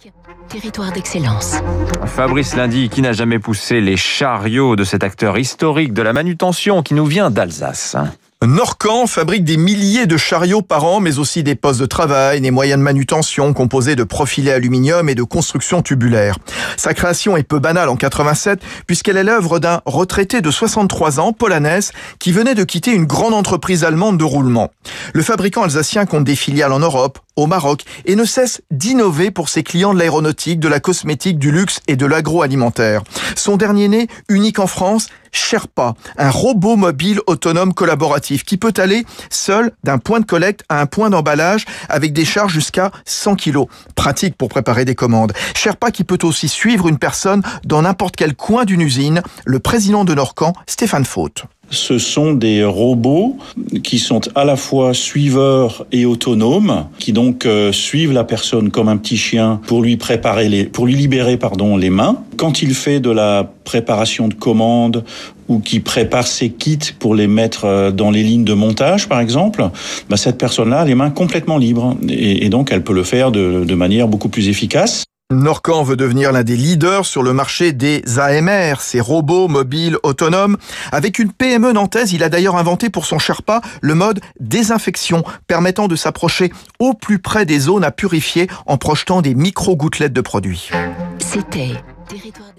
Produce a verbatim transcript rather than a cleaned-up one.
Territoire d'excellence. Fabrice Lundy, qui n'a jamais poussé les chariots de cet acteur historique de la manutention qui nous vient d'Alsace. Norcan fabrique des milliers de chariots par an, mais aussi des postes de travail, des moyens de manutention composés de profilés aluminium et de constructions tubulaires. Sa création est peu banale en quatre-vingt-sept, puisqu'elle est l'œuvre d'un retraité de soixante-trois ans, Paul Hannes, qui venait de quitter une grande entreprise allemande de roulement. Le fabricant alsacien compte des filiales en Europe, au Maroc, et ne cesse d'innover pour ses clients de l'aéronautique, de la cosmétique, du luxe et de l'agroalimentaire. Son dernier né, unique en France, Sherpa, un robot mobile autonome collaboratif qui peut aller seul d'un point de collecte à un point d'emballage avec des charges jusqu'à cent kilos. Pratique pour préparer des commandes. Sherpa qui peut aussi suivre une personne dans n'importe quel coin d'une usine. Le président de Norcan, Stéphane Faute. Ce sont des robots qui sont à la fois suiveurs et autonomes, qui donc euh, suivent la personne comme un petit chien pour lui préparer les, pour lui libérer pardon les mains. Quand il fait de la préparation de commandes ou qui prépare ses kits pour les mettre dans les lignes de montage, par exemple, bah cette personne-là a les mains complètement libres et, et donc elle peut le faire de, de manière beaucoup plus efficace. Norcan veut devenir l'un des leaders sur le marché des A M R, ces robots mobiles autonomes. Avec une P M E nantaise, il a d'ailleurs inventé pour son Sherpa le mode désinfection, permettant de s'approcher au plus près des zones à purifier en projetant des micro-gouttelettes de produits. C'était Territoire